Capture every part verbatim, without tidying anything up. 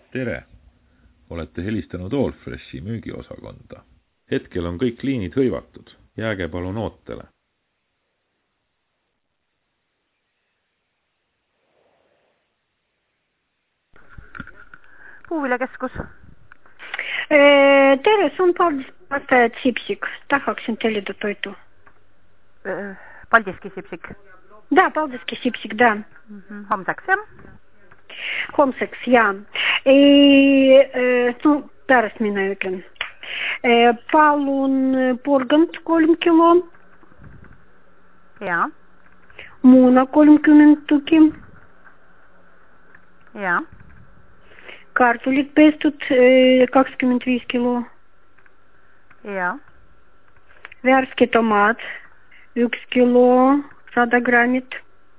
Tere! Olete helistanud Allfreshi müügiosakonda. Hetkel on kõik liinid hõivatud. Jääge palun ootele. Puuviljakeskus. Tere, sun pastaja Sipsik. Tahaksin tellida toitu. Paldiski Sipsik. Da, Paldiski Sipsik, da. Mm-hmm. Homseks, jah? Homseks, jaa. Ei, no, pärast minä ütlen. Palun porgand kolm kilo. Jaa. Muuna kolmkümmend tuki. Jaa. Kartulit pestud kakskümmend viis kilo. Jaa. Värske tomaat üks kilo, sada grammit.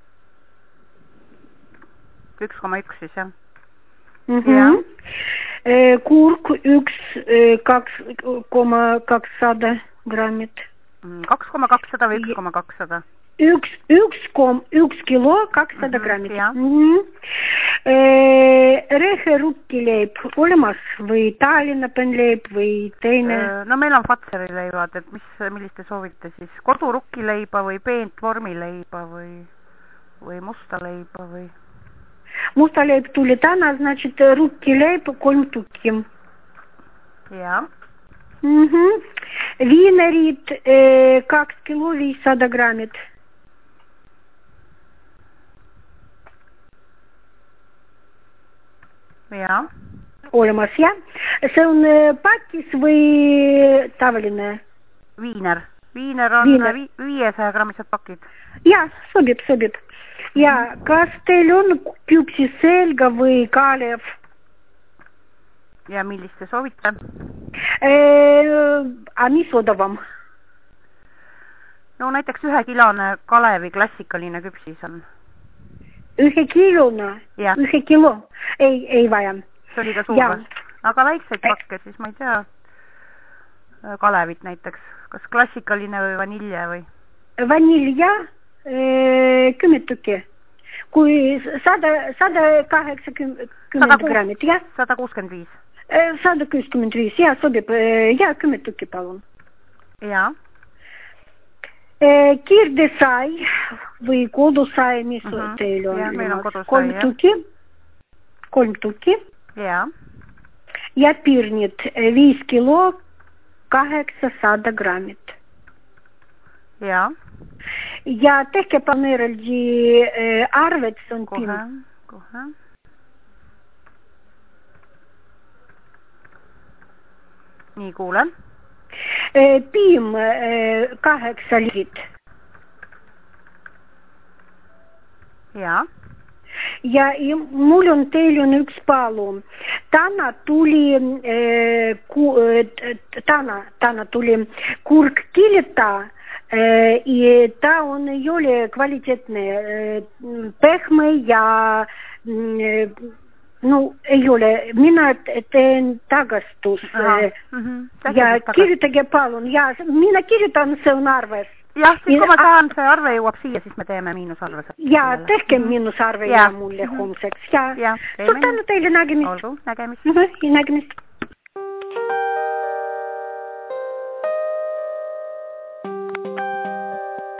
üks koma üks siis, jah? Mm-hmm. Jaa. Kurk üks, kaks koma kakssada grammit. kaks koma kakssada või üks koma kakssada? Üks, üks kom, üks kilo, kakssada mm-hmm, grammit. Mm-hmm. Rehe rukkileib olemas või Tallinna penleib või teine? No meil on Fatseri leivad, et mis, milliste soovite siis? Kodurukkileiba või peent vormileiba või, või musta leiba või? Musta leib tuli täna, значит, rukkileib kolm tukki. Jaa. Mm-hmm. Viinerid kaks kilo, viissada grammit. Jaa. Olemas, jah? See on patis või tavaline? Viiner. Viiner on Viiner. Vi viiesaja grammised pakid. Jaa, sobib, sobib. Ja, kas teil on küpsiselga või kalev? Ja millist te soovite? A mis odavam? No näiteks ühe kilone Kalevi klassikaline küpsis on. Ühe kilona? Ja. Ühe kilo? Ei, ei vaja. See oli ka suur. Aga väikseid pakke, siis ma ei tea. Kalevit näiteks. Kas klassikaline või vanilje või? Vanilja? Kümme tükki. Kui sada, sada kaheksakümmend grammit, jah? sada kuuskümmend viis. sada kuuskümmend viis, jah, sobib. Ja, kümme tükki, palun. Jaa. Kirdesai või kodusai, mis uh -huh. teil on? Ja, meil on kodusai, kolm jah. Tükki. Kolm tükki. Jaa. Ja pirnit viis kilo, kaheksasada grammit. Jaa. Ja tehke palun eraldi arvet, see on kohe, piim. Kohe. Nii, kuulen. Piim kaheksa liit. Jaa. Ja mul on teil on üks palu. Täna tuli ku, täna, täna tuli kurk kilita. Ja ta on ei ole kvaliteetne, pehme ja no ei ole, mina teen tagastus. Mm-hmm. Ja kirjutage palun, ja mina kirjutan, see on arves. Jah, siis kui ma saan, see arve jõuab siia, siis me teeme miinusarve. Ja tehke miinusarve ja mulle homseks. Ja, suur tänu teile nägemist. Olgu, nägemist. Nägemist.